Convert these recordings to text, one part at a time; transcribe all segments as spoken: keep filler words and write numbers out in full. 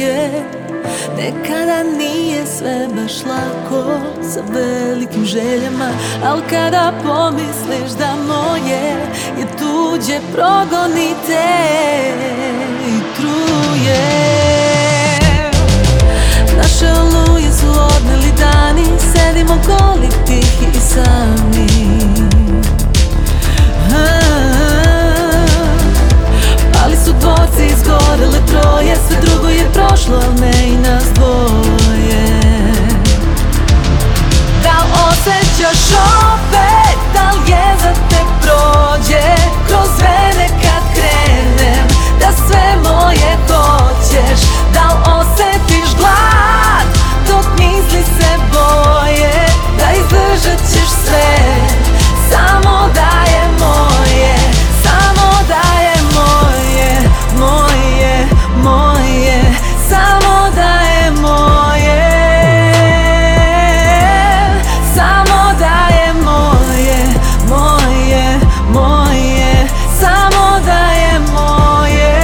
druge. Nekada nije sve baš lako sa velikim željama, al kada pomisliš da moje je tuđe, progonite i truje. Naše oluje su odneli dani, sedimo goli, tihi i sami. Pali su dvorci, izgorele troje, sve drugo je prošlo, al ne i nas dvoje. Da li osjećaš opet, da li je za te prođe kroz vene kad krenem, da sve moje hoćeš? Da li osjetiš glad dok misli se boje, da izdržat ćeš sve, samo da je moje, samo da je moje, moje, moje, samo da je moje, samo da je moje, moje, moje, samo da je moje.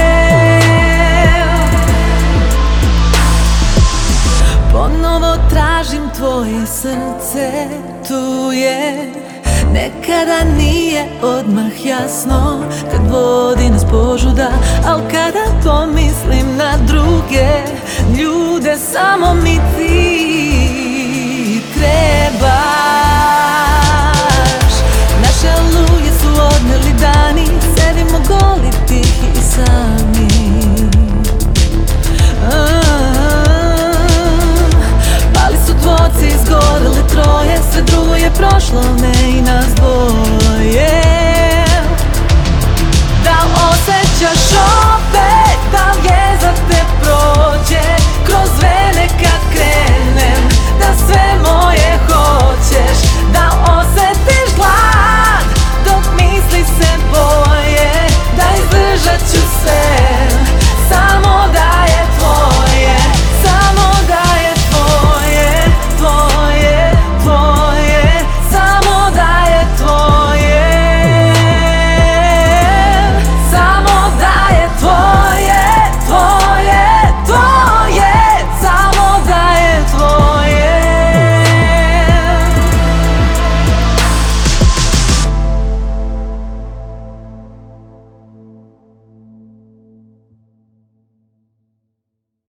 Ponovo tražim tvoje srce, tu je. Nekada nije odmah jasno kad vodi nas požuda, al kada pomislim na druge ljude, samo mi ti trebaš. Naše oluje su odneli dani, sedimo goli, tihi i sami. Pali su dvorci, izgorele troje, sve drugo je prošlo, ne i nas